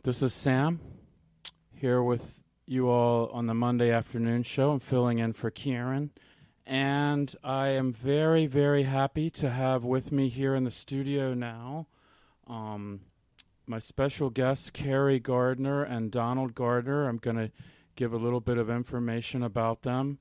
This is Sam here with you all on the Monday afternoon show. I'm filling in for Kieran. And I am very, very happy to have with me here in the studio now my special guests, Carrie Gardner and Donald Gardner. I'm going to give a little bit of information about them.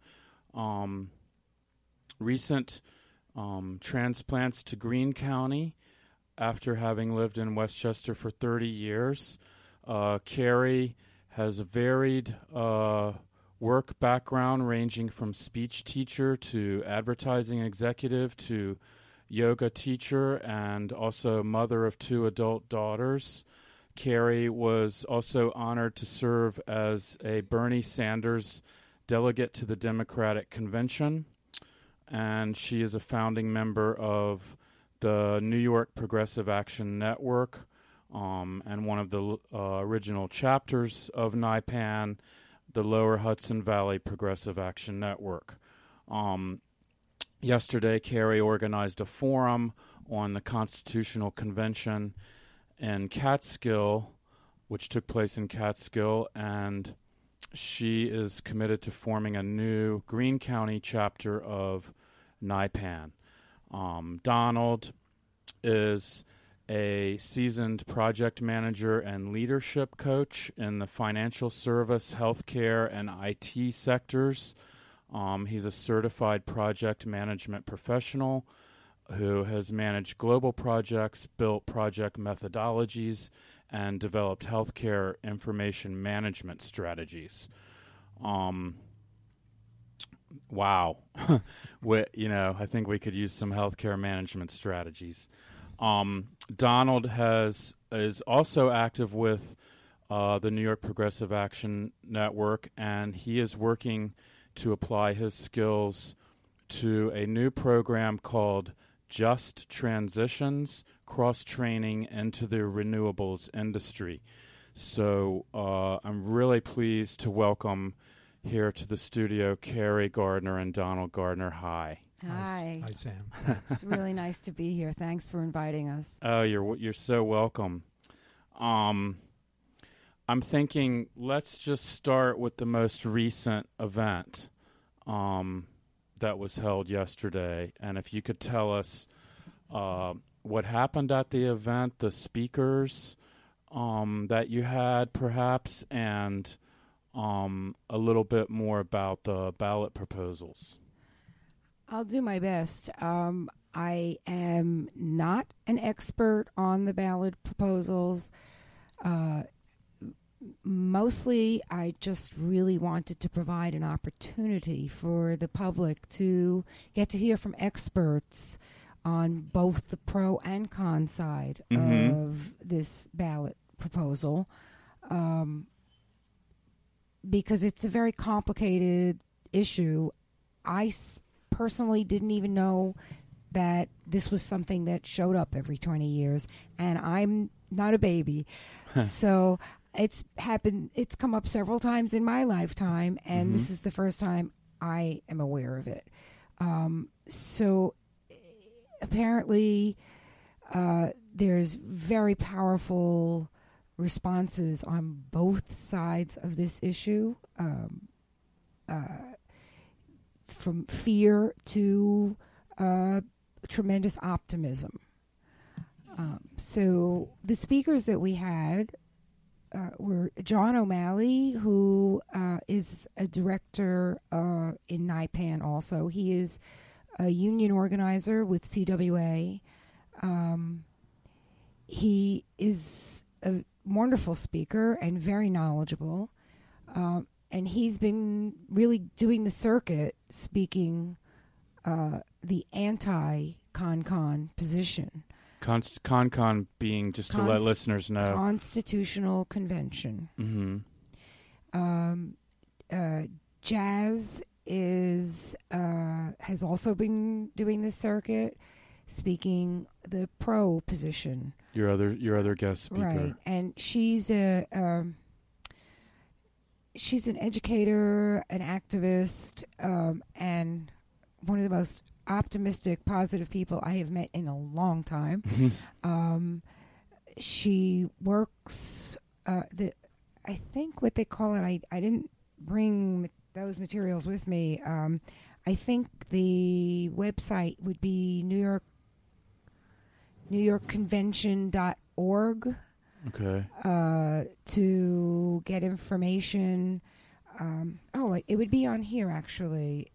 Recent transplants to Greene County after having lived in Westchester for 30 years. Carrie has a varied work background ranging from speech teacher to advertising executive to yoga teacher and also mother of 2 adult daughters. Carrie was also honored to serve as a Bernie Sanders delegate to the Democratic Convention, and she is a founding member of the New York Progressive Action Network and one of the original chapters of NYPAN, the Lower Hudson Valley Progressive Action Network. Yesterday, Carrie organized a forum on the Constitutional Convention in Catskill, which took place in Catskill, and she is committed to forming a new Greene County chapter of NYPAN. Donald is a seasoned project manager and leadership coach in the financial service, healthcare, and IT sectors. He's a certified project management professional who has managed global projects, built project methodologies, and developed healthcare information management strategies. Wow. I think we could use some healthcare management strategies. Donald is also active with the New York Progressive Action Network, and he is working to apply his skills to a new program called Just Transitions, Cross-Training into the Renewables Industry. So I'm really pleased to welcome here to the studio Carrie Gardner and Donald Gardner. Hi. Hi. Hi, Sam. It's really nice to be here. Thanks for inviting us. Oh, you're so welcome. I'm thinking let's just start with the most recent event that was held yesterday. And if you could tell us what happened at the event, the speakers that you had perhaps, and a little bit more about the ballot proposals. I'll do my best. I am not an expert on the ballot proposals. Mostly, I just really wanted to provide an opportunity for the public to get to hear from experts on both the pro and con side of this ballot proposal, because it's a very complicated issue. I personally didn't even know that this was something that showed up every 20 years, and I'm not a baby. So it's come up several times in my lifetime, and this is the first time I am aware of it. So apparently there's very powerful responses on both sides of this issue, from fear to tremendous optimism. So the speakers that we had were John O'Malley, who is a director in NYPAN also. He is a union organizer with CWA. He is a wonderful speaker and very knowledgeable. And he's been really doing the circuit, speaking the anti-con position. Con being, just to let listeners know, Constitutional Convention. Jazz has also been doing the circuit, speaking the pro position. Your other guest speaker, right? And she's an educator, an activist, and one of the most optimistic, positive people I have met in a long time. She works I think what they call it. I didn't bring those materials with me. I think the website would be NewYorkConvention.org. Okay. To get information. It would be on here, actually.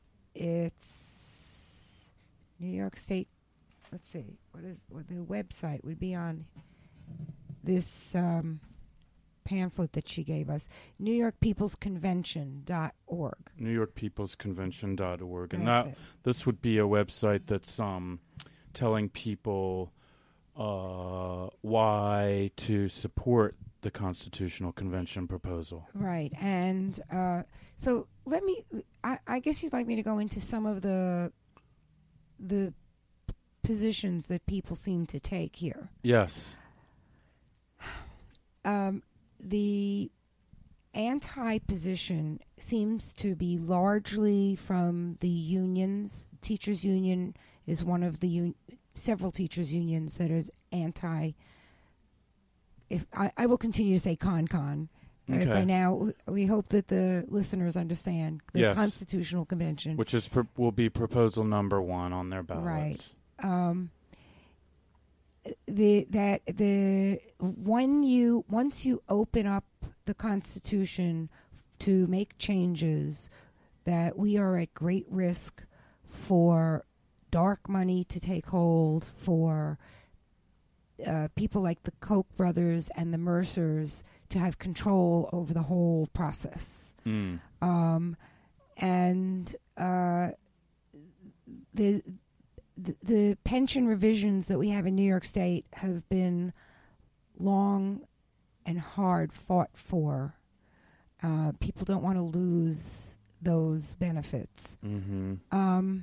It's New York State. Let's see. What the website would be on this pamphlet that she gave us. NewYorkPeoplesConvention.org. NewYorkPeoplesConvention.org. And That's it. this would be a website that's telling people why to support the Constitutional Convention proposal. Right. And so I guess you'd like me to go into some of the positions that people seem to take here. Yes. The anti-position seems to be largely from the unions. Teachers' union is one of the several teachers' unions that is anti. If I will continue to say con. Okay. By now, we hope that the listeners understand the Yes. Constitutional Convention, Which is will be proposal number 1 on their ballots. right? Once you open up the Constitution to make changes, that we are at great risk for dark money to take hold, for people like the Koch brothers and the Mercers to have control over the whole process. And the pension revisions that we have in New York State have been long and hard fought for. People don't want to lose those benefits. Mm-hmm.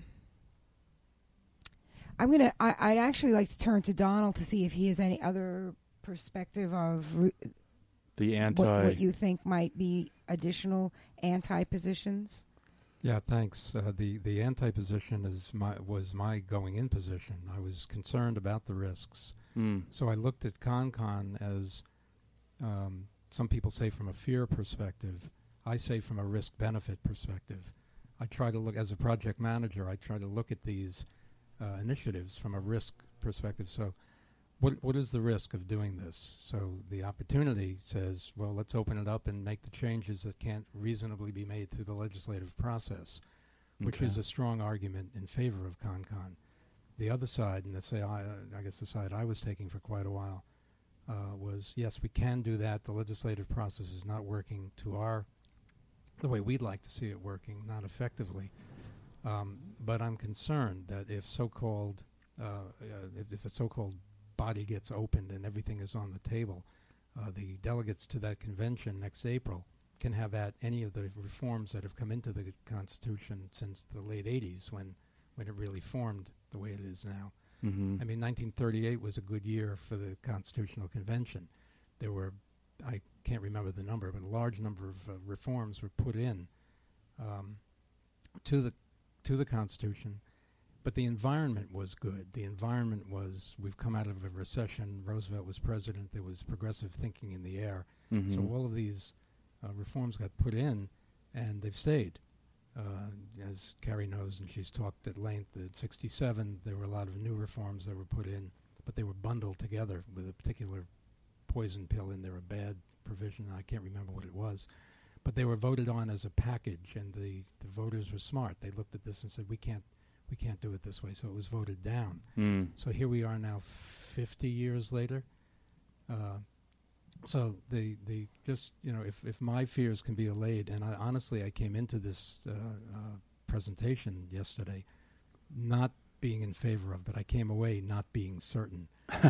I'd actually like to turn to Donald to see if he has any other perspective of what you think might be additional anti-positions. Yeah, thanks. The anti-position was my going-in position. I was concerned about the risks. So I looked at CONCON as, some people say from a fear perspective. I say from a risk-benefit perspective. I try to look, as a project manager, I try to look at these initiatives from a risk perspective. So what is the risk of doing this? So the opportunity says, well, let's open it up and make the changes that can't reasonably be made through the legislative process, which is a strong argument in favor of CONCON. The other side, and I guess the side I was taking for quite a while, was, yes, we can do that. The legislative process is not working the way we'd like to see it working, not effectively. But I'm concerned that if the so-called body gets opened and everything is on the table, the delegates to that convention next April can have at any of the reforms that have come into the Constitution since the late 80s when it really formed the way it is now. Mm-hmm. I mean, 1938 was a good year for the Constitutional Convention. There were, I can't remember the number, but a large number of reforms were put in to the Constitution. But the environment was good. The environment was, we've come out of a recession. Roosevelt was president. There was progressive thinking in the air. Mm-hmm. So all of these reforms got put in, and they've stayed. As Carrie knows, and she's talked at length, at 67, there were a lot of new reforms that were put in, but they were bundled together with a particular poison pill in there, a bad provision. I can't remember what it was. But they were voted on as a package, and the voters were smart. They looked at this and said, we can't do it this way, so it was voted down. So here we are now 50 years later. So if my fears can be allayed, and honestly I came into this presentation yesterday not being in favor of, but I came away not being certain.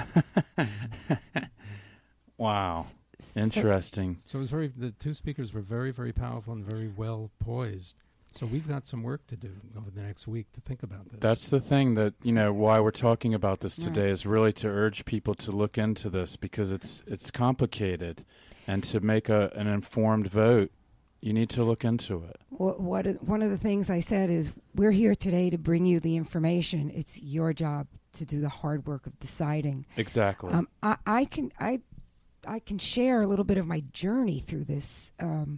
Wow. Interesting. So it was the two speakers were very, very powerful and very well poised. So we've got some work to do over the next week to think about this. That's the thing that, why we're talking about this today is really to urge people to look into this, because it's complicated. And to make an informed vote, you need to look into it. One of the things I said is, we're here today to bring you the information. It's your job to do the hard work of deciding. Exactly. I can share a little bit of my journey through this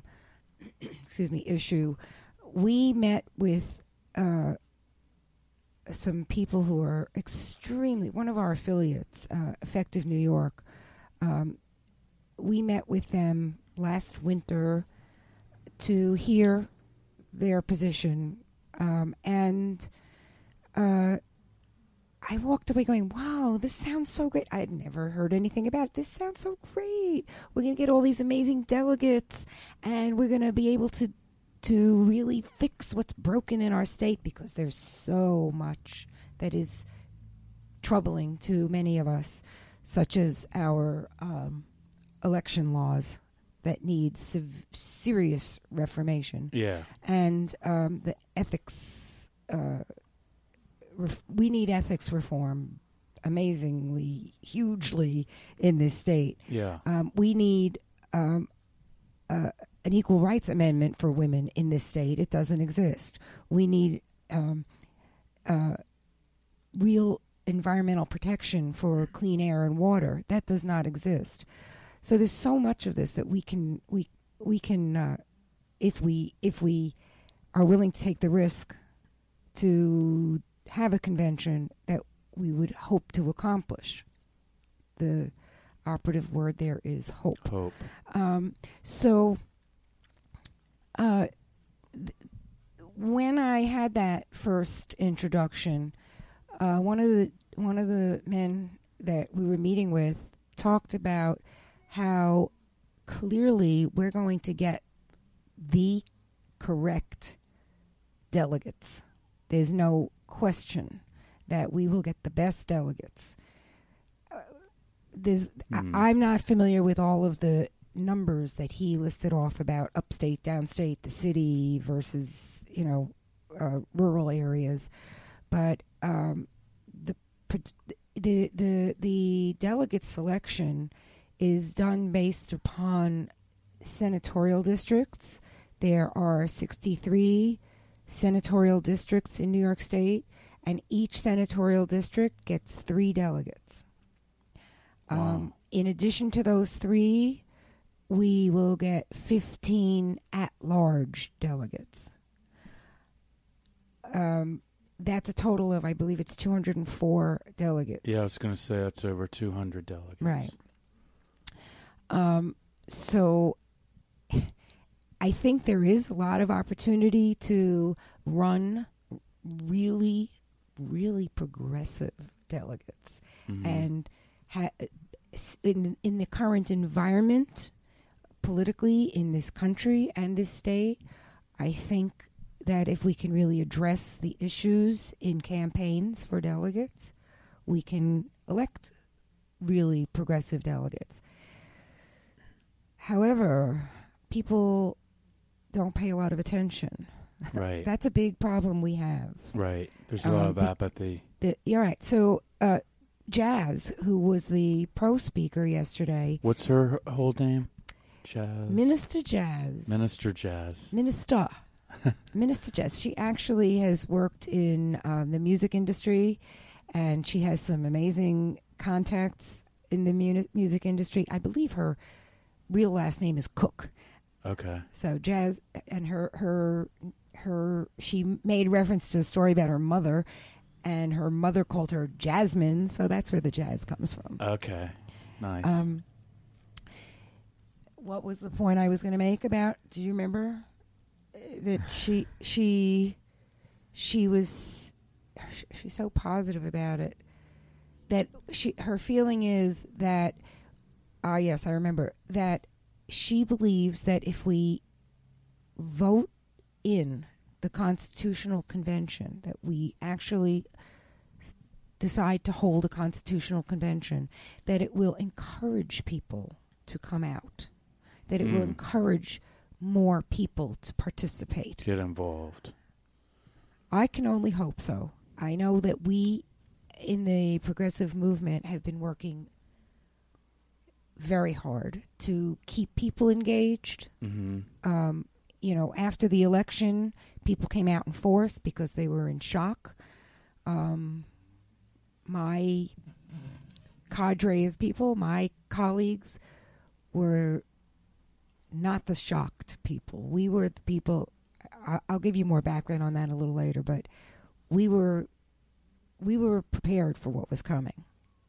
issue. We met with some people who are one of our affiliates, Effective New York. We met with them last winter to hear their position, and I walked away going, wow, this sounds so great. I had never heard anything about it. This sounds so great. We're going to get all these amazing delegates, and we're going to be able to really fix what's broken in our state, because there's so much that is troubling to many of us, such as our election laws that need serious reformation. Yeah. And the ethics, we need ethics reform amazingly, hugely in this state. Yeah. We need an equal rights amendment for women in this state. It doesn't exist. We need real environmental protection for clean air and water. That does not exist. So there's so much of this that we can if we are willing to take the risk to have a convention, that we would hope to accomplish. The operative word there is hope. Hope. When I had that first introduction, one of the men that we were meeting with talked about how clearly we're going to get the correct delegates. There's no question that we will get the best delegates. I'm not familiar with all of the numbers that he listed off about upstate, downstate, the city versus, rural areas, but the delegate selection is done based upon senatorial districts. There are 63 senatorial districts in New York State, and each senatorial district gets 3 delegates. Wow. In addition to those 3, we will get 15 at-large delegates. That's a total of, I believe it's 204 delegates. Yeah, I was going to say that's over 200 delegates. Right. So I think there is a lot of opportunity to run really, really progressive delegates. Mm-hmm. And in the current environment, politically, in this country and this state, I think that if we can really address the issues in campaigns for delegates, we can elect really progressive delegates. However, people don't pay a lot of attention. Right. That's a big problem we have. Right. There's a lot of apathy. You're right. So, Jazz, who was the pro speaker yesterday. What's her whole name? Jazz. Minister Jazz. Minister Jazz. Minister. Minister Jazz. She actually has worked in the music industry, and she has some amazing contacts in the music industry. I believe her real last name is Cook. Okay. So Jazz, and she made reference to a story about her mother, and her mother called her Jasmine, so that's where the jazz comes from. Okay. Nice. What was the point I was going to make about? Do you remember that she's so positive about it, that her feeling is that yes, I remember that she believes that if we vote in the Constitutional Convention, that we actually decide to hold a Constitutional Convention, that it will encourage people to come out, that it will encourage more people to participate. Get involved. I can only hope so. I know that we in the progressive movement have been working very hard to keep people engaged. Mm-hmm. After the election, people came out in force because they were in shock. My cadre of people, my colleagues, were not the shocked people. We were the people. I'll give you more background on that a little later, but we were prepared for what was coming,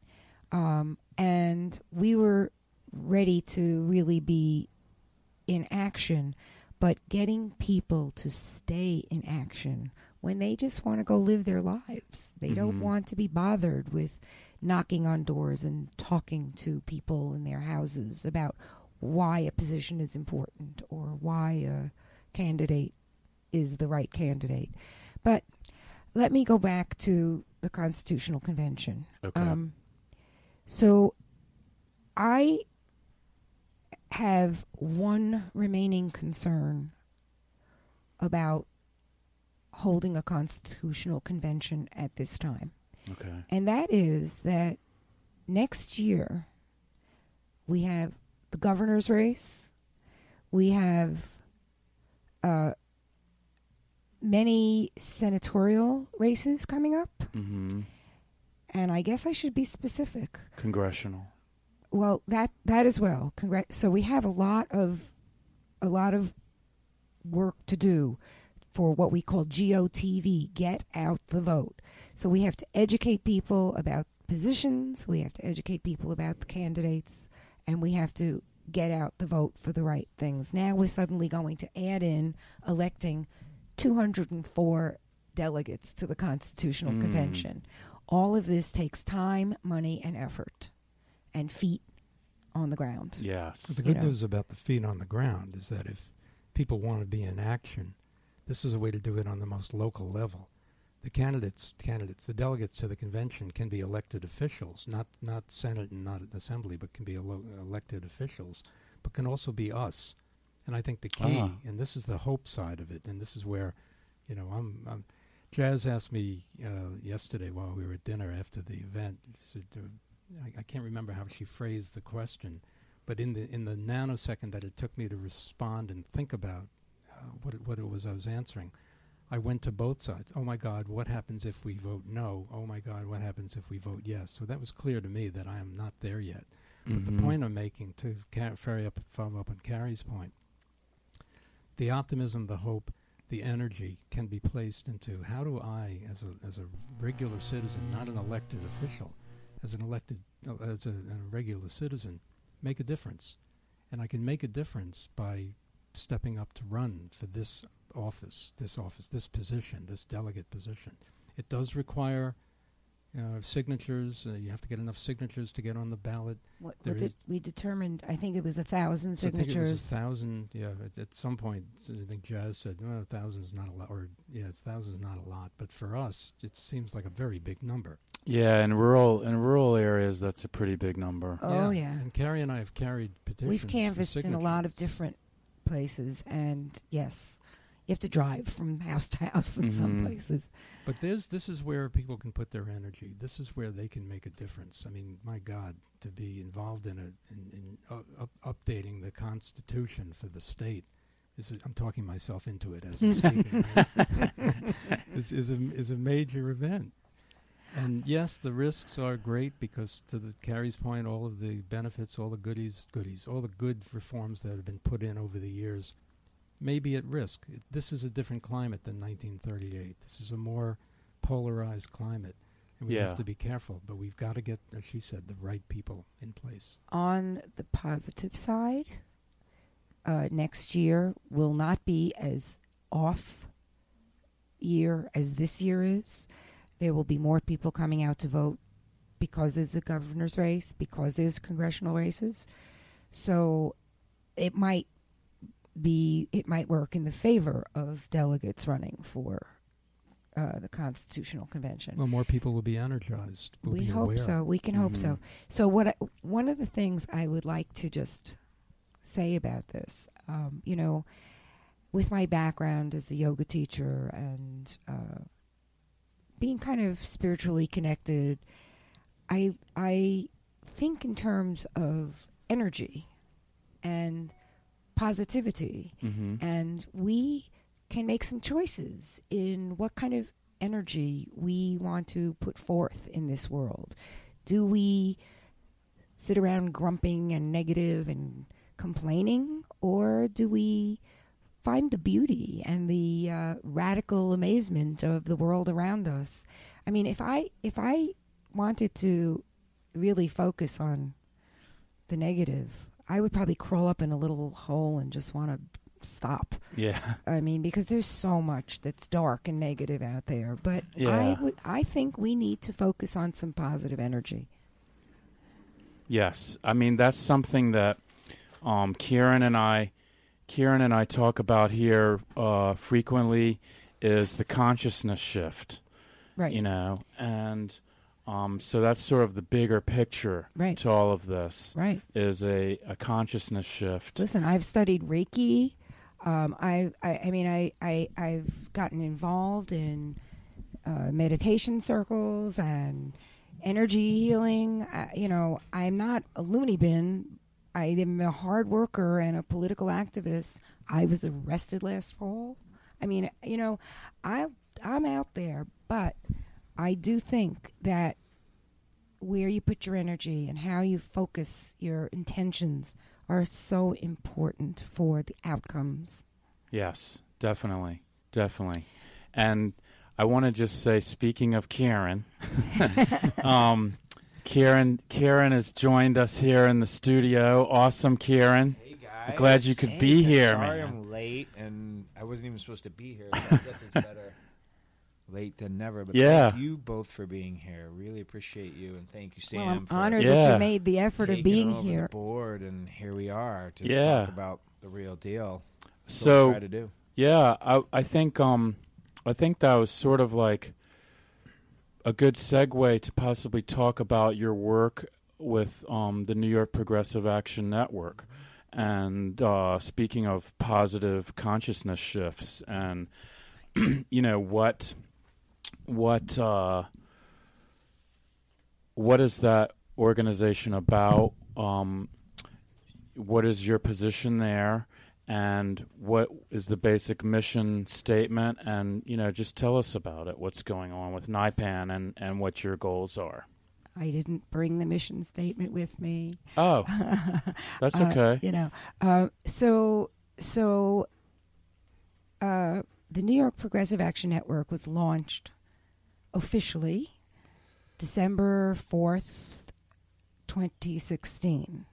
and we were ready to really be in action. But getting people to stay in action when they just want to go live their lives, they don't want to be bothered with knocking on doors and talking to people in their houses about why a position is important or why a candidate is the right candidate. But let me go back to the Constitutional Convention. Okay. So I have one remaining concern about holding a Constitutional Convention at this time. Okay. And that is that next year we have the governor's race. We have many senatorial races coming up. Mm-hmm. And I guess I should be specific. Congressional. Well, that as well. So we have a lot of work to do for what we call GOTV, get out the vote. So we have to educate people about positions, we have to educate people about the candidates, and we have to get out the vote for the right things. Now we're suddenly going to add in electing 204 delegates to the Constitutional Convention. All of this takes time, money, and effort, and feet on the ground. Yes. The good news about the feet on the ground is that if people want to be in action, this is a way to do it on the most local level. The candidates, the delegates to the convention can be elected officials, not Senate and not Assembly, but can be elected officials, but can also be us. And I think the key, and this is the hope side of it, and this is where, Jazz asked me yesterday while we were at dinner after the event. Said, I can't remember how she phrased the question, but in the nanosecond that it took me to respond and think about what it was I was answering, I went to both sides. Oh my God, what happens if we vote no? Oh my God, what happens if we vote yes? So that was clear to me that I am not there yet. But the point I'm making, to follow up on Carrie's point, the optimism, the hope, the energy can be placed into how do I, as a regular citizen, not an elected official, as a regular citizen, make a difference. And I can make a difference by stepping up to run for this position, this delegate position. It does require signatures. You have to get enough signatures to get on the ballot. What did we determined? I think it was 1,000 signatures. I think it was 1,000. Yeah, at some point, I think Jazz said, "Well, 1,000 is not a lot." Or 1,000 is not a lot. But for us, it seems like a very big number. Yeah, in rural areas, that's a pretty big number. Oh yeah. And Carrie and I have carried petitions. We've canvassed in a lot of different places, and yes, you have to drive from house to house in some places. But this is where people can put their energy. This is where they can make a difference. I mean, my God, to be involved in updating the Constitution for the state, I'm talking myself into it as I'm speaking. is a major event. And yes, the risks are great because, to Carrie's point, all of the benefits, all the goodies, all the good reforms that have been put in over the years may be at risk. This is a different climate than 1938. This is a more polarized climate, and we have to be careful. But we've got to get, as she said, the right people in place. On the positive side, next year will not be as off year as this year is. There will be more people coming out to vote because there's a governor's race, because there's congressional races. So it might work in the favor of delegates running for the Constitutional Convention. Well, more people will be energized. We hope so. We can hope so. So one of the things I would like to just say about this, with my background as a yoga teacher and being kind of spiritually connected, I think in terms of energy and positivity, and we can make some choices in what kind of energy we want to put forth in this world. Do we sit around grumping and negative and complaining, or do we find the beauty and the radical amazement of the world around us? I mean, if I wanted to really focus on the negative, I would probably crawl up in a little hole and just want to stop. Yeah. I mean, because there's so much that's dark and negative out there. But Yeah. I think we need to focus on some positive energy. Yes. I mean, that's something that Kieran and I talk about here frequently, is the consciousness shift. Right. You know, and so that's sort of the bigger picture Right. to all of this. Right. Is a consciousness shift. Listen, I've studied Reiki. I've gotten involved in meditation circles and energy healing. I'm not a loony bin. I am a hard worker and a political activist. I was arrested last fall. I mean, I'm out there, but I do think that where you put your energy and how you focus your intentions are so important for the outcomes. Yes, definitely. And I want to just say, speaking of Karen, Karen has joined us here in the studio. Awesome, Karen. Hey guys. I'm glad you could be here, Sorry man. I'm late, and I wasn't even supposed to be here. So I guess it's better late than never. But Yeah. thank you both for being here. Really appreciate you, and thank you, Sam. Well, I'm for honored that Yeah. you made the effort of taking being over here. the board, and here we are to Yeah. talk about the real deal. That's what we So try to do. yeah, I think that was sort of like a good segue to possibly talk about your work with the New York Progressive Action Network. And speaking of positive consciousness shifts, and what is that organization about? What is your position there? And what is the basic mission statement? And, just tell us about it, what's going on with NIPAN and what your goals are. I didn't bring the mission statement with me. Oh, that's okay. The New York Progressive Action Network was launched officially December 4th, 2016.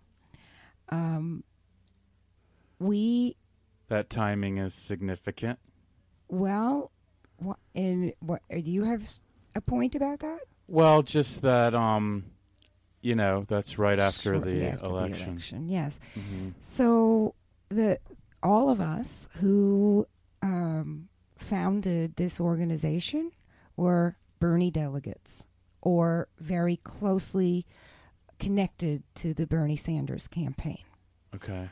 That timing is significant. Do you have a point about that? Well, just that, that's right after Shortly the after election. Yes. Mm-hmm. So all of us who founded this organization were Bernie delegates or very closely connected to the Bernie Sanders campaign. Okay.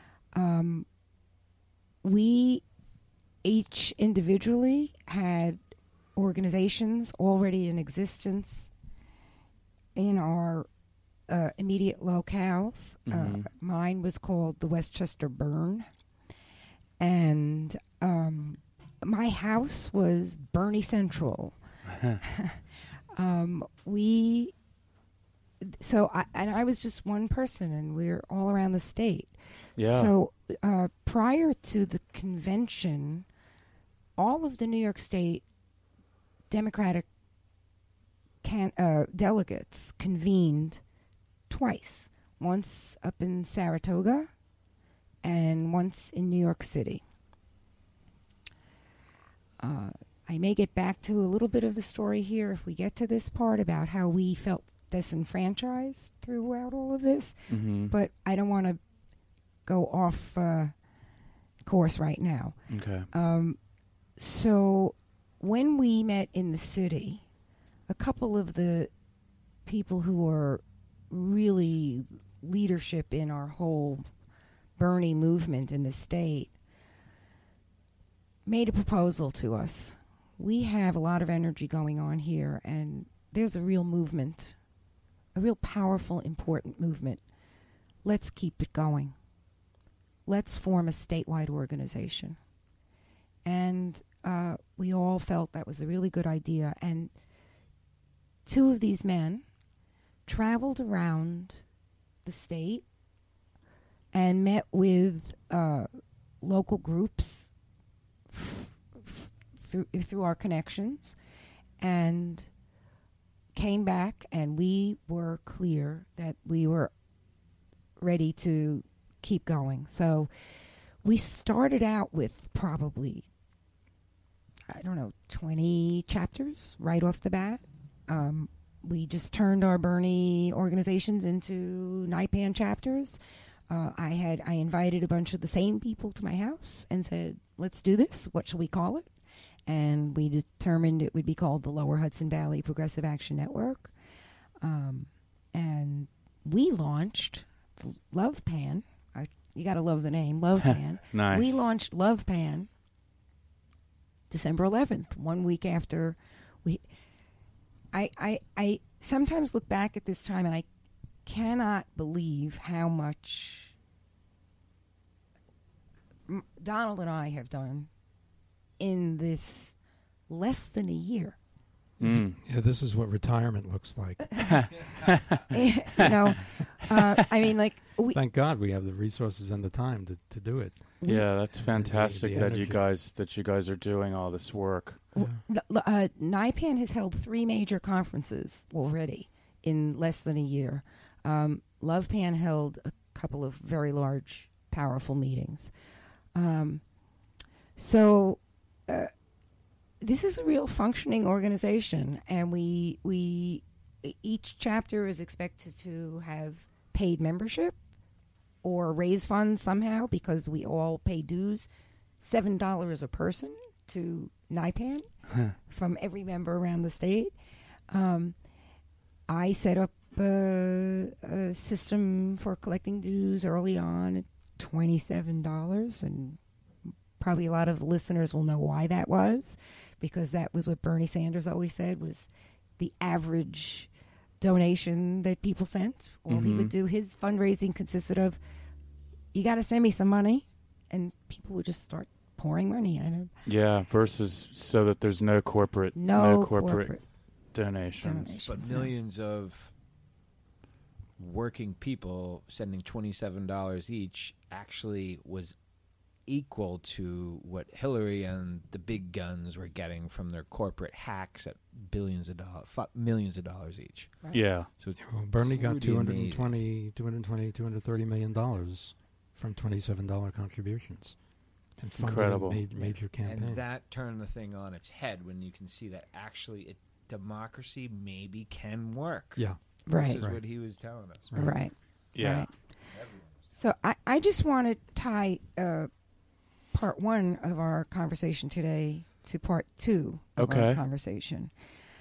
We each individually had organizations already in existence in our immediate locales. Mm-hmm. Mine was called the Westchester Burn. And my house was Bernie Central. I was just one person, and we're all around the state. Yeah. So prior to the convention, all of the New York State Democratic delegates convened twice, once up in Saratoga and once in New York City. I may get back to a little bit of the story here if we get to this part about how we felt disenfranchised throughout all of this, Mm-hmm. but I don't want to go off course right now. Okay. So when we met in the city, a couple of the people who were really leadership in our whole Bernie movement in the state made a proposal to us. We have a lot of energy going on here, and there's a real movement, a real powerful, important movement. Let's keep it going. Let's form a statewide organization. And we all felt that was a really good idea. And two of these men traveled around the state and met with local groups through our connections, and came back, and we were clear that we were ready to keep going. So we started out with probably, 20 chapters right off the bat. We just turned our Bernie organizations into NIPAN chapters. I invited a bunch of the same people to my house and said, let's do this. What shall we call it? And we determined it would be called the Lower Hudson Valley Progressive Action Network. And we launched LovePan. You got to love the name, LovePan. Nice. We launched LovePan December 11th, 1 week after we... I sometimes look back at this time and I cannot believe how much Donald and I have done in this less than a year. Yeah, this is what retirement looks like. Thank God we have the resources and the time to do it. Yeah, that's fantastic the that you energy. guys are doing all this work. NIPAN has held 3 major conferences already in less than a year. LovePan held a couple of very large, powerful meetings. So this is a real functioning organization, and we each chapter is expected to have paid membership or raise funds somehow, because we all pay dues, $7 a person to NIPAN from every member around the state. I set up a system for collecting dues early on at $27, and probably a lot of listeners will know why that was, because that was what Bernie Sanders always said was the average donation that people sent. All he would do, his fundraising consisted of, you got to send me some money, and people would just start pouring money at him. Yeah, versus so that there's no corporate donations. But millions of working people sending $27 each actually was equal to what Hillary and the big guns were getting from their corporate hacks at millions of dollars each. Right. Yeah. So Well, Bernie got pretty $230 million from $27 contributions. And funded Incredible. a major campaign. And that turned the thing on its head when you can see that actually democracy maybe can work. Yeah. Right. This is what he was telling us. Right. Yeah. Right. So I just want to tie part 1 of our conversation today to part 2 of our conversation.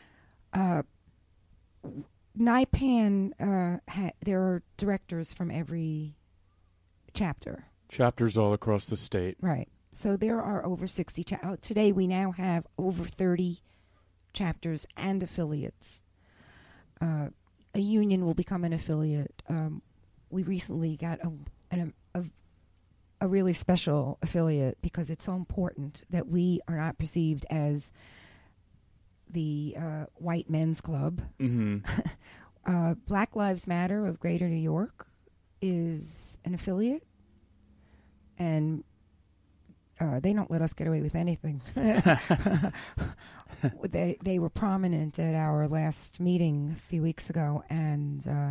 NIPAN, there are directors from every chapter. Chapters all across the state. Right. So there are over 60. Today we now have over 30 chapters and affiliates. A union will become an affiliate. We recently got a really special affiliate because it's so important that we are not perceived as the white men's club. Mm-hmm. Black Lives Matter of Greater New York is an affiliate, and they don't let us get away with anything. They were prominent at our last meeting a few weeks ago, and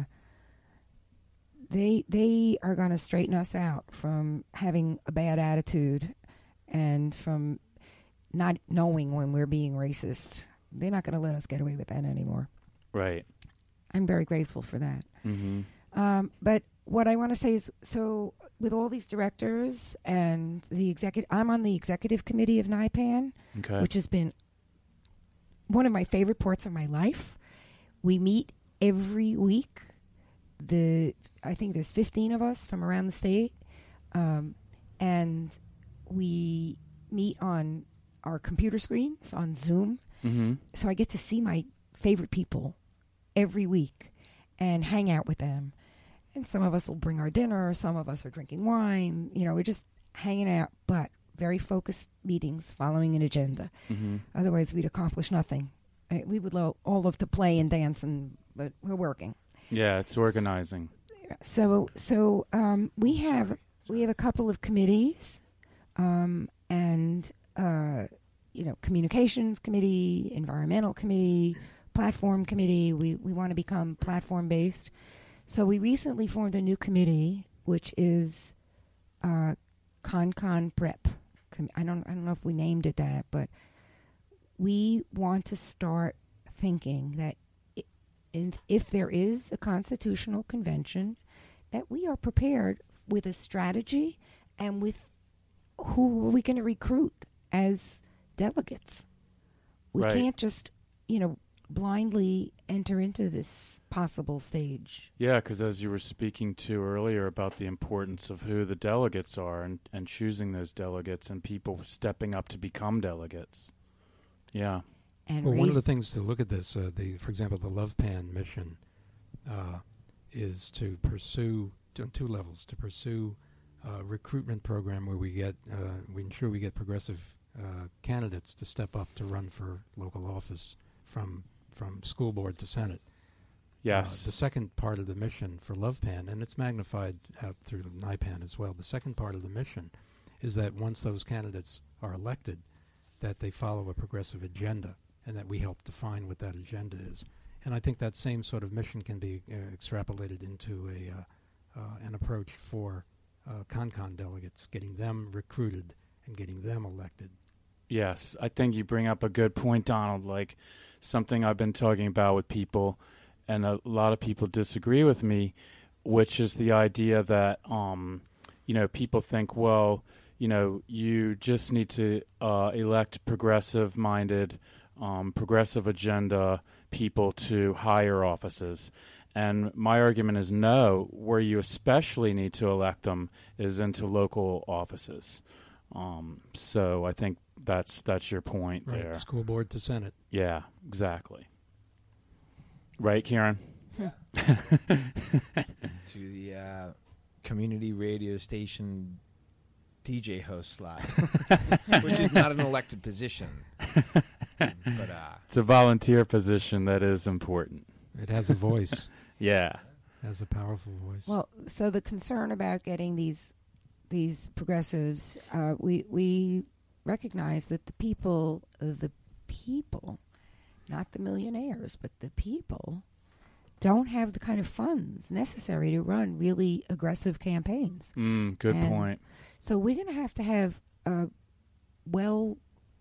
they are going to straighten us out from having a bad attitude and from not knowing when we're being racist. They're not going to let us get away with that anymore. Right. I'm very grateful for that. Mm-hmm. But what I want to say is, so with all these directors and the I'm on the executive committee of NIPAN, Okay. which has been one of my favorite parts of my life. We meet every week. I think there's 15 of us from around the state, and we meet on our computer screens on Zoom. Mm-hmm. So I get to see my favorite people every week and hang out with them. And some of us will bring our dinner, some of us are drinking wine. We're just hanging out, but very focused meetings following an agenda. Mm-hmm. Otherwise, we'd accomplish nothing. We would all love to play and dance, but we're working. Yeah, it's organizing. We have a couple of committees, and communications committee, environmental committee, platform committee. We want to become platform based. So we recently formed a new committee, which is ConCon Prep. I don't know if we named it that, but we want to start thinking that if there is a constitutional convention, that we are prepared with a strategy and with who are we going to recruit as delegates. We Right. can't just, blindly enter into this possible stage. Yeah, because as you were speaking to earlier about the importance of who the delegates are and choosing those delegates and people stepping up to become delegates. Yeah. And Well, one of the things to look at this, for example, the LovePan mission is to pursue on two levels. To pursue a recruitment program where we ensure we get progressive candidates to step up to run for local office from school board to Senate. Yes. The second part of the mission for LovePan, and it's magnified out through NIPAN as well, the second part of the mission is that once those candidates are elected, that they follow a progressive agenda, and that we help define what that agenda is. And I think that same sort of mission can be extrapolated into an approach for ConCon delegates, getting them recruited and getting them elected. Yes, I think you bring up a good point, Donald, like something I've been talking about with people, and a lot of people disagree with me, which is the idea that, people think, well, you just need to elect progressive-minded, progressive agenda people to higher offices. And my argument is no, where you especially need to elect them is into local offices. So I think that's your point Right, there. school board to Senate. Yeah, exactly. Right, Kieran? To the community radio station DJ host slot, which is not an elected position. But It's a volunteer position that is important. It has a voice. Yeah. Has a powerful voice. Well, so the concern about getting these progressives, we recognize that the people, not the millionaires, but the people, don't have the kind of funds necessary to run really aggressive campaigns. Good And point. So we're going to have well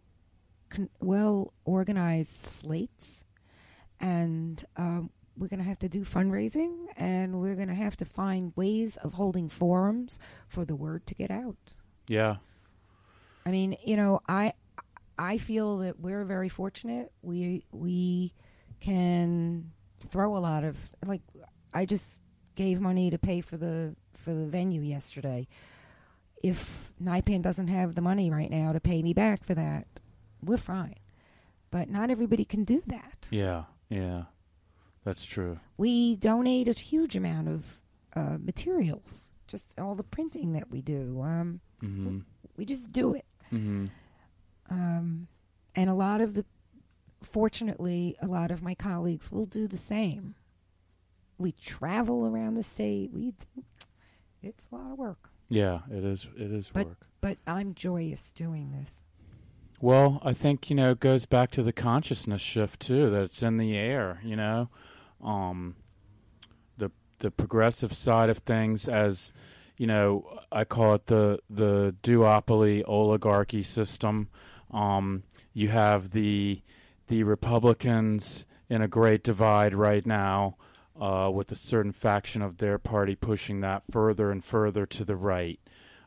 organized slates, and we're going to have to do fundraising, and we're going to have to find ways of holding forums for the word to get out. Yeah. I mean, I feel that we're very fortunate. We can throw a lot of, like, I just gave money to pay for the venue yesterday. If NIPAN doesn't have the money right now to pay me back for that, we're fine. But not everybody can do that. Yeah. That's true. We donate a huge amount of materials, just all the printing that we do. We just do it. Mm-hmm. And fortunately, a lot of my colleagues will do the same. We travel around the state. It's a lot of work. Yeah, it is work. But I'm joyous doing this. Well, I think, it goes back to the consciousness shift, too, that it's in the air, The progressive side of things, as, I call it the duopoly oligarchy system. You have the Republicans in a great divide right now, with a certain faction of their party pushing that further and further to the right.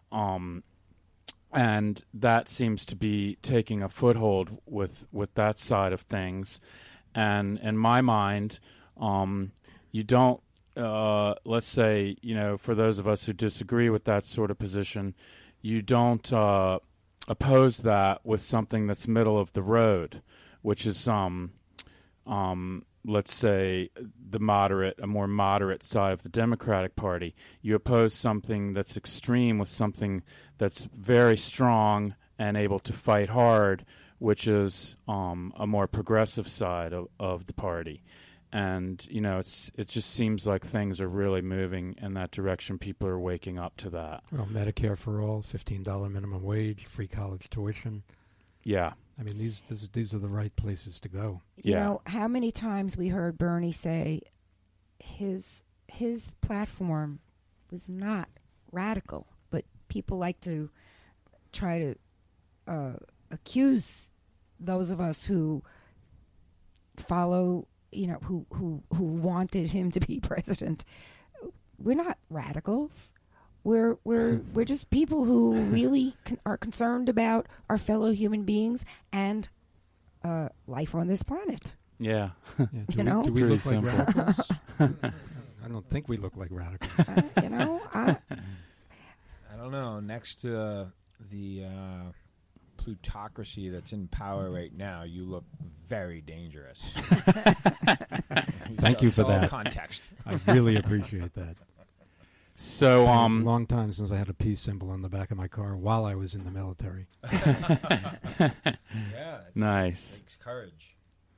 And that seems to be taking a foothold with that side of things. And in my mind, you don't, let's say, for those of us who disagree with that sort of position, you don't oppose that with something that's middle of the road, which is, let's say, a more moderate side of the Democratic Party. You oppose something that's extreme with something that's very strong and able to fight hard, which is a more progressive side of the party. And, it just seems like things are really moving in that direction. People are waking up to that. Well, Medicare for all, $15 minimum wage, free college tuition. Yeah. I mean, these are the right places to go. You know, how many times we heard Bernie say his platform was not radical, but people like to try to accuse those of us who follow, who wanted him to be president. We're not radicals. We're just people who really are concerned about our fellow human beings and life on this planet. Yeah. Do we look like radicals? I don't think we look like radicals. I don't know. Next to the plutocracy that's in power right now, you look very dangerous. Thank you for that. Context. I really appreciate that. So, long time since I had a peace symbol on the back of my car while I was in the military. Yeah. Nice. Takes courage.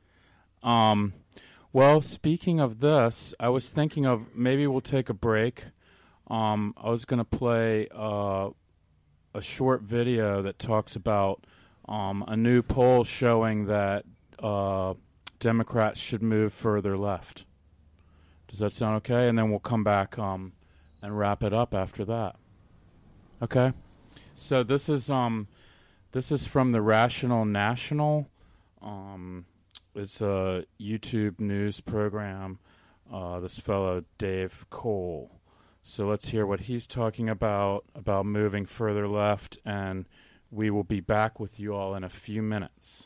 Well, speaking of this, I was thinking of maybe we'll take a break. I was going to play a short video that talks about a new poll showing that Democrats should move further left. Does that sound okay? And then we'll come back and wrap it up after that. Okay? So this is from the Rational National. It's a YouTube news program. This fellow Dave Cole. So let's hear what he's talking about moving further left, and we will be back with you all in a few minutes.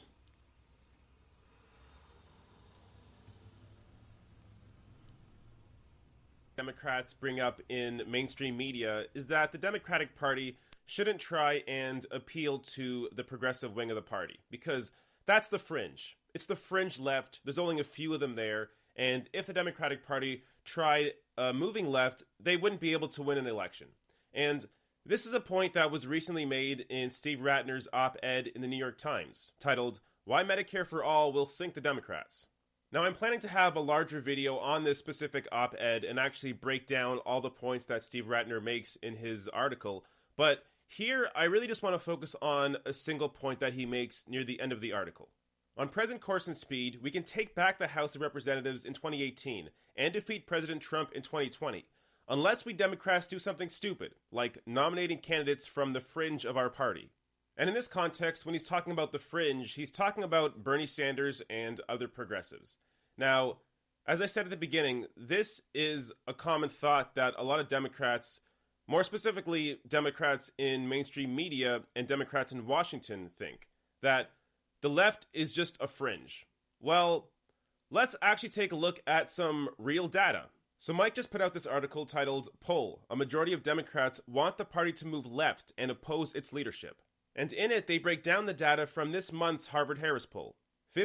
Democrats bring up in mainstream media is that the Democratic Party shouldn't try and appeal to the progressive wing of the party, because that's the fringe. It's the fringe left. There's only a few of them there. And if the Democratic Party tried moving left, they wouldn't be able to win an election. And this is a point that was recently made in Steve Ratner's op-ed in the New York Times, titled, "Why Medicare for All Will Sink the Democrats." Now, I'm planning to have a larger video on this specific op-ed and actually break down all the points that Steve Ratner makes in his article. But here, I really just want to focus on a single point that he makes near the end of the article. On present course and speed, we can take back the House of Representatives in 2018 and defeat President Trump in 2020, unless we Democrats do something stupid, like nominating candidates from the fringe of our party. And in this context, when he's talking about the fringe, he's talking about Bernie Sanders and other progressives. Now, as I said at the beginning, this is a common thought that a lot of Democrats, more specifically Democrats in mainstream media and Democrats in Washington, think, that the left is just a fringe. Well, let's actually take a look at some real data. So Mike just put out this article titled, "Poll, a majority of Democrats want the party to move left and oppose its leadership." And in it, they break down the data from this month's Harvard-Harris poll.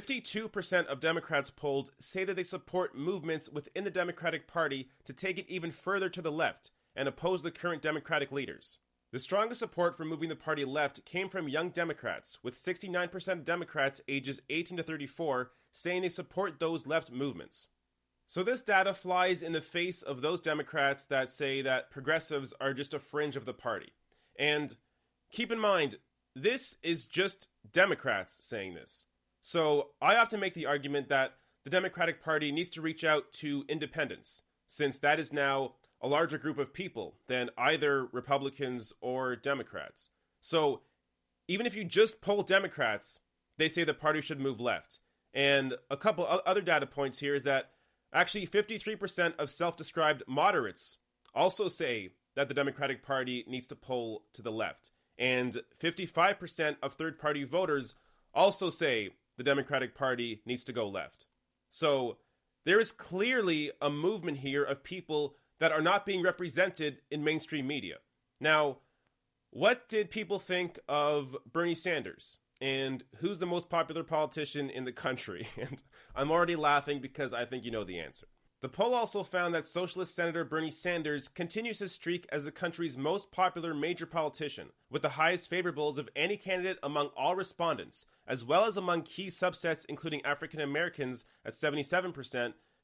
52% of Democrats polled say that they support movements within the Democratic Party to take it even further to the left and oppose the current Democratic leaders. The strongest support for moving the party left came from young Democrats, with 69% of Democrats ages 18 to 34 saying they support those left movements. So this data flies in the face of those Democrats that say that progressives are just a fringe of the party. And keep in mind, this is just Democrats saying this. So I often make the argument that the Democratic Party needs to reach out to independents, since that is now a larger group of people than either Republicans or Democrats. So even if you just poll Democrats, they say the party should move left. And a couple other data points here is that actually 53% of self-described moderates also say that the Democratic Party needs to pull to the left. And 55% of third-party voters also say the Democratic Party needs to go left. So there is clearly a movement here of people that are not being represented in mainstream media. Now, what did people think of Bernie Sanders? And who's the most popular politician in the country? And I'm already laughing because I think you know the answer. The poll also found that Socialist Senator Bernie Sanders continues his streak as the country's most popular major politician, with the highest favorables of any candidate among all respondents, as well as among key subsets including African Americans at 77%,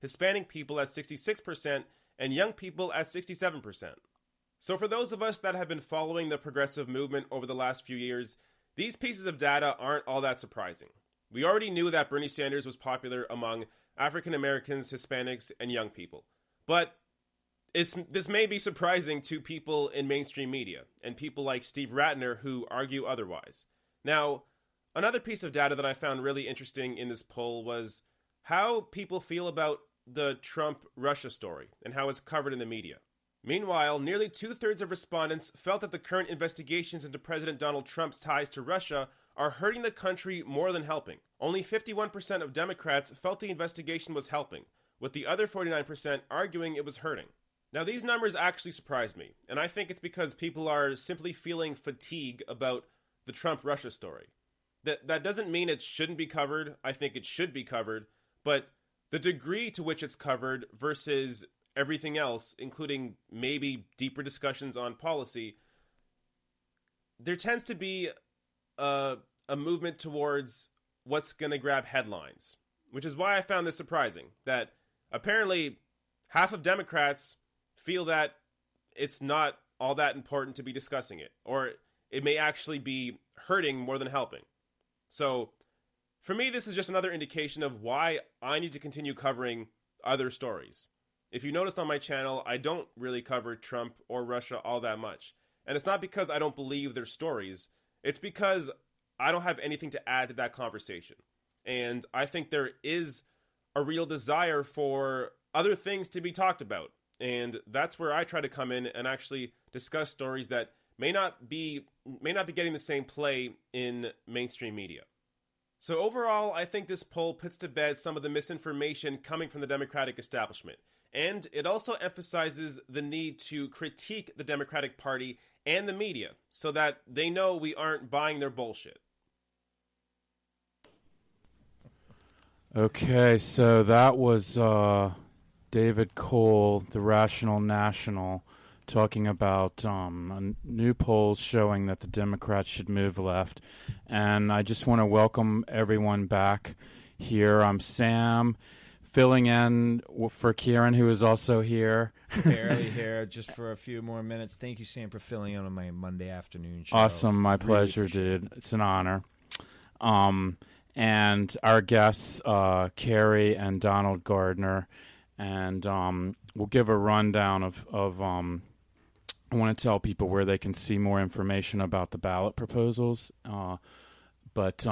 Hispanic people at 66%, and young people at 67%. So for those of us that have been following the progressive movement over the last few years, these pieces of data aren't all that surprising. We already knew that Bernie Sanders was popular among African Americans, Hispanics, and young people. But this may be surprising to people in mainstream media and people like Steve Ratner who argue otherwise. Now, another piece of data that I found really interesting in this poll was how people feel about the Trump-Russia story and how it's covered in the media. Meanwhile, nearly 2/3 of respondents felt that the current investigations into President Donald Trump's ties to Russia are hurting the country more than helping. Only 51% of Democrats felt the investigation was helping, with the other 49% arguing it was hurting. Now, these numbers actually surprised me, and I think it's because people are simply feeling fatigue about the Trump-Russia story. That doesn't mean it shouldn't be covered. I think it should be covered, but the degree to which it's covered versus everything else, including maybe deeper discussions on policy, there tends to be a movement towards what's going to grab headlines, which is why I found this surprising, that apparently half of Democrats feel that it's not all that important to be discussing it, or it may actually be hurting more than helping. So for me, this is just another indication of why I need to continue covering other stories. If you noticed on my channel, I don't really cover Trump or Russia all that much. And it's not because I don't believe their stories. It's because I don't have anything to add to that conversation. And I think there is a real desire for other things to be talked about. And that's where I try to come in and actually discuss stories that may not be getting the same play in mainstream media. So overall, I think this poll puts to bed some of the misinformation coming from the Democratic establishment. And it also emphasizes the need to critique the Democratic Party and the media so that they know we aren't buying their bullshit. Okay, so that was David Cole, the Rational National, talking about a new polls showing that the Democrats should move left. And I just want to welcome everyone back here. I'm Sam, filling in for Kieran, who is also here. Barely here, just for a few more minutes. Thank you, Sam, for filling in on my Monday afternoon show. Awesome. My pleasure, dude. It's an honor. And our guests, Carrie and Donald Gardner. And we'll give a rundown of I want to tell people where they can see more information about the ballot proposals. But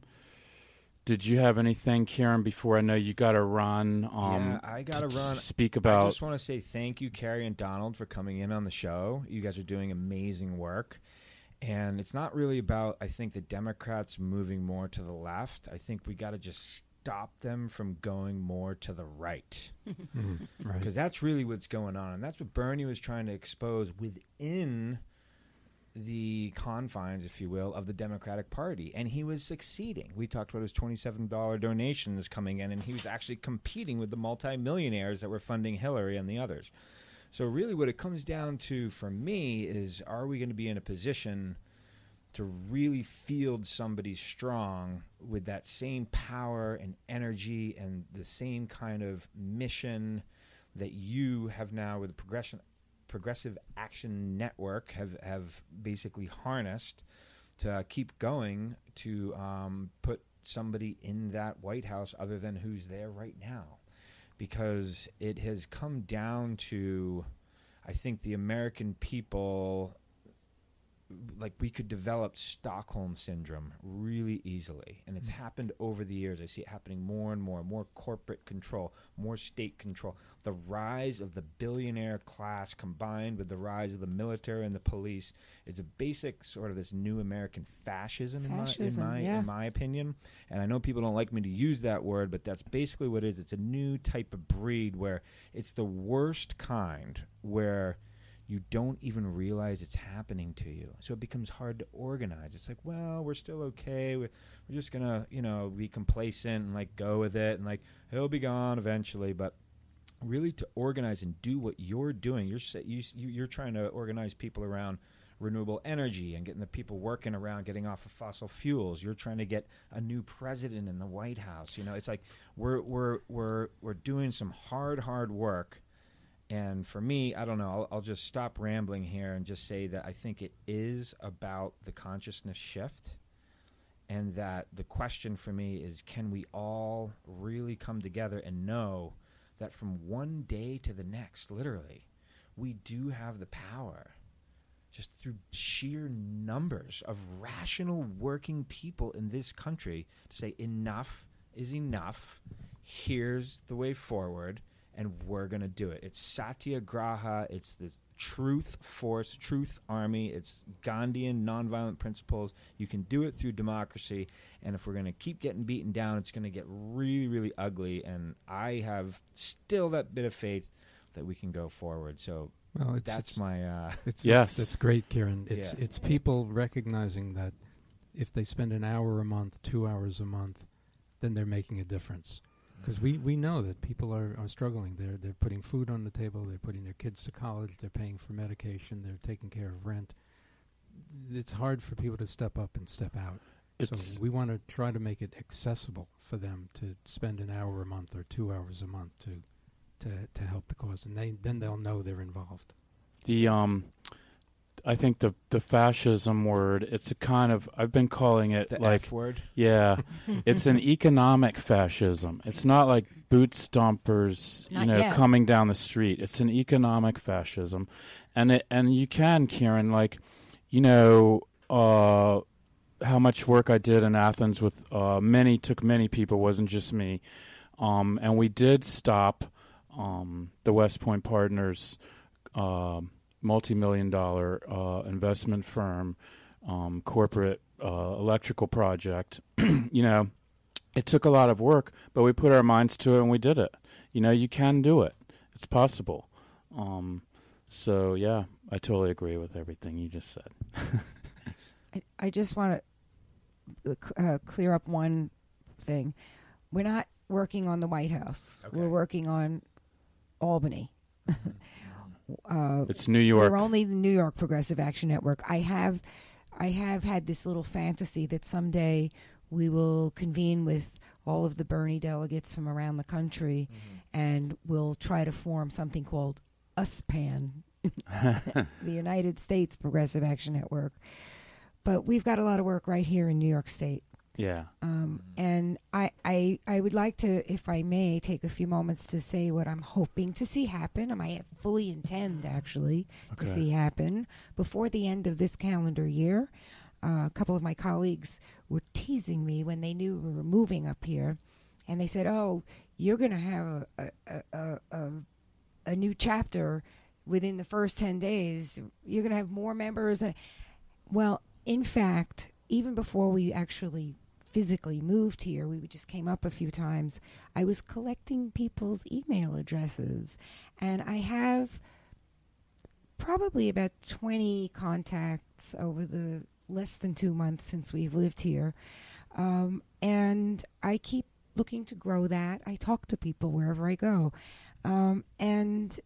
did you have anything, Kieran, before I know you got to run? Yeah, I got to run. Speak about. I just want to say thank you, Carrie and Donald, for coming in on the show. You guys are doing amazing work. And it's not really about, I think, the Democrats moving more to the left. I think we got to just stop them from going more to the right. Right. Because that's really what's going on. And that's what Bernie was trying to expose within the confines, if you will, of the Democratic Party. And he was succeeding. We talked about his $27 donations coming in, and he was actually competing with the multimillionaires that were funding Hillary and the others. So really what it comes down to for me is, are we going to be in a position to really field somebody strong with that same power and energy and the same kind of mission that you have now with the Progressive Action Network have basically harnessed to keep going to put somebody in that White House other than who's there right now? Because it has come down to, I think, the American people, like, we could develop Stockholm Syndrome really easily. And it's happened over the years. I see it happening more and more corporate control, more state control. The rise of the billionaire class combined with the rise of the military and the police is a basic sort of this new American fascism, in my opinion. And I know people don't like me to use that word, but that's basically what it is. It's a new type of breed where it's the worst kind, where you don't even realize it's happening to you. So it becomes hard to organize. It's like, well, we're still okay. We're just going to, be complacent and, like, go with it. And, like, he'll be gone eventually. But really to organize and do what you're doing, you're trying to organize people around renewable energy and getting the people working around getting off of fossil fuels. You're trying to get a new president in the White House. It's like we're doing some hard work. And for me, I don't know, I'll just stop rambling here and just say that I think it is about the consciousness shift, and that the question for me is, can we all really come together and know that from one day to the next, literally, we do have the power, just through sheer numbers of rational working people in this country, to say enough is enough, here's the way forward, and we're going to do it. It's Satyagraha. It's the truth force, truth army. It's Gandhian nonviolent principles. You can do it through democracy. And if we're going to keep getting beaten down, it's going to get really, really ugly. And I have still that bit of faith that we can go forward. So that's my... yes. That's great, Kieran. It's people recognizing that if they spend an hour a month, 2 hours a month, then they're making a difference. Because we know that people are struggling. They're putting food on the table. They're putting their kids to college. They're paying for medication. They're taking care of rent. It's hard for people to step up and step out. So we want to try to make it accessible for them to spend an hour a month or 2 hours a month to help the cause, and then they'll know they're involved. I think the fascism word, it's a kind of, I've been calling it the like... F word? Yeah. It's an economic fascism. It's not like boot stompers, coming down the street. It's an economic fascism. And you can, Kieran, how much work I did in Athens with took many people, wasn't just me. And we did stop the West Point Partners multi-million-dollar investment firm, corporate electrical project. It took a lot of work, but we put our minds to it and we did it. You can do it. It's possible. So, yeah, I totally agree with everything you just said. I just want to clear up one thing. We're not working on the White House. Okay. We're working on Albany. It's New York. We're only the New York Progressive Action Network. I have had this little fantasy that someday we will convene with all of the Bernie delegates from around the country, and we'll try to form something called USPAN, the United States Progressive Action Network. But we've got a lot of work right here in New York State. Yeah. And I would like to, if I may, take a few moments to say what I'm hoping to see happen. I fully intend, actually, to see happen before the end of this calendar year. A couple of my colleagues were teasing me when they knew we were moving up here. And they said, oh, you're going to have a new chapter within the first 10 days. You're going to have more members. Well, in fact, even before we actually physically moved here, we just came up a few times, I was collecting people's email addresses, and I have probably about 20 contacts over the less than 2 months since we've lived here, and I keep looking to grow that. I talk to people wherever I go, and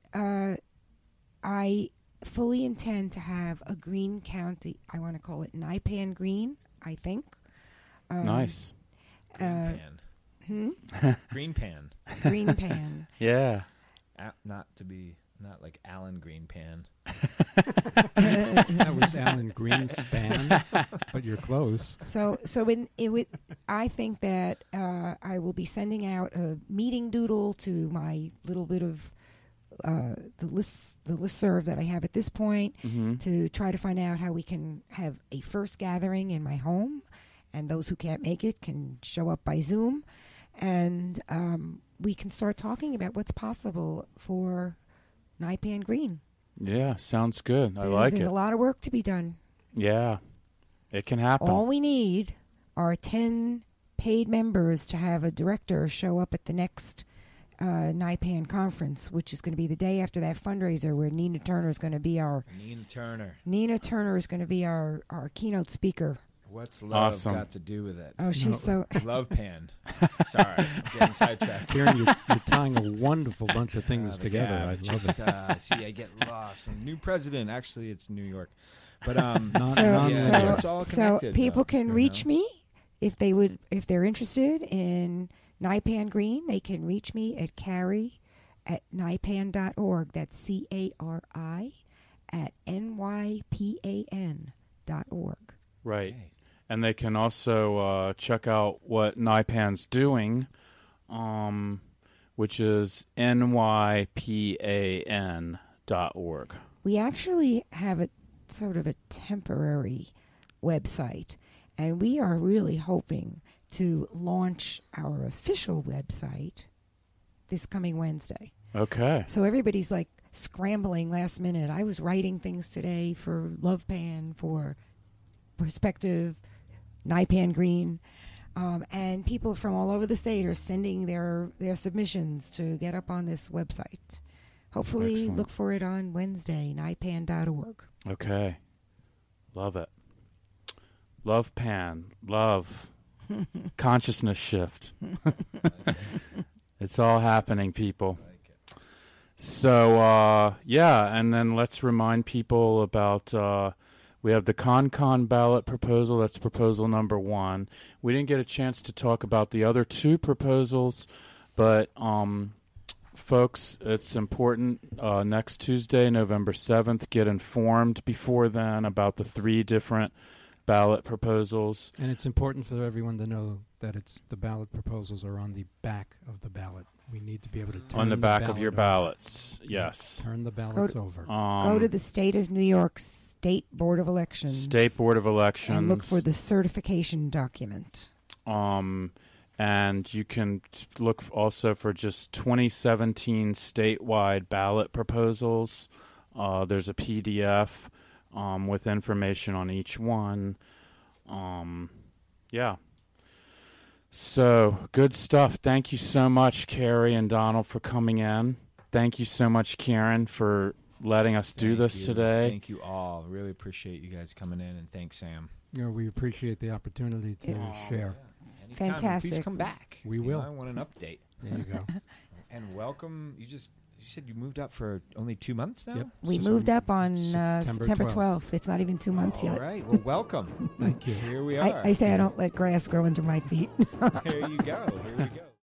I fully intend to have a Green County, I want to call it Naipan Green, I think. Nice. Green Pan. Green Pan. Yeah. Not like Alan Greenpan. That was Alan Greenspan, but you're close. So I think that I will be sending out a meeting doodle to my little bit of the listserv that I have at this point to try to find out how we can have a first gathering in my home, and those who can't make it can show up by Zoom, and we can start talking about what's possible for Naipan Green. Yeah, sounds good. I like it. There's a lot of work to be done. Yeah, it can happen. All we need are 10 paid members to have a director show up at the next Naipan conference, which is going to be the day after that fundraiser, where Nina Turner is going to be our keynote speaker. What's love got to do with it? Oh, she's so Love Pan. Sorry, I'm getting sidetracked. Kieran, you're tying a wonderful bunch of things together. I love it. See, I get lost. New president. Actually, it's New York. But non-linear. it's all So connected. people though, can you reach know? me if they're interested in Naipan Green. They can reach me at Carrie@naipan.org. That's CARI at NYPAN.org. Right. Okay. And they can also check out what NIPAN's doing, which is NYPAN.org. We actually have a sort of a temporary website, and we are really hoping to launch our official website this coming Wednesday. Okay. So everybody's like scrambling last minute. I was writing things today for LovePan, for prospective Naipan Green, and people from all over the state are sending their submissions to get up on this website. Hopefully, Excellent. look for it on Wednesday, naipan.org. Okay. Love it. Love Pan. Love. Consciousness shift. It's all happening, people. So, yeah, and then let's remind people about, we have the CONCON ballot proposal. That's proposal number 1. We didn't get a chance to talk about the other 2 proposals, but, folks, it's important. Next Tuesday, November 7th, get informed before then about the 3 different ballot proposals. And it's important for everyone to know that the ballot proposals are on the back of the ballot. We need to be able to turn On the back of your ballot over. ballots, yes. Turn the ballots over. Go to the State of New York State Board of Elections. State Board of Elections. And look for the certification document. And you can look also for just 2017 statewide ballot proposals. There's a PDF with information on each one. Yeah. So, good stuff. Thank you so much, Carrie and Donald, for coming in. Thank you so much, Karen, for letting us do this today. Thank you all. Really appreciate you guys coming in, and thanks, Sam. We appreciate the opportunity to share. Anytime. Fantastic. Please come back. We will. I want an update. There you go. And welcome. You said you moved up for only 2 months now? Yep. We So moved up on September September 12th. 12th. It's not even 2 months All yet. right. Well, welcome. Thank you. Here we are. I say I don't let grass grow under my feet. Here you go. Here we go.